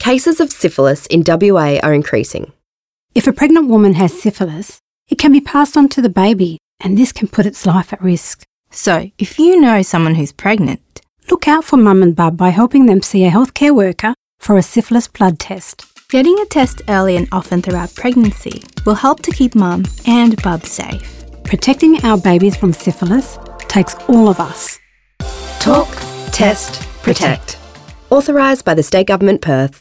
cases of syphilis in WA are increasing. If a pregnant woman has syphilis, it can be passed on to the baby, and this can put its life at risk. So, if you know someone who's pregnant, look out for mum and bub by helping them see a healthcare worker for a syphilis blood test. Getting a test early and often throughout pregnancy will help to keep mum and bub safe. Protecting our babies from syphilis takes all of us. Talk, test, protect. Authorised by the State Government, Perth.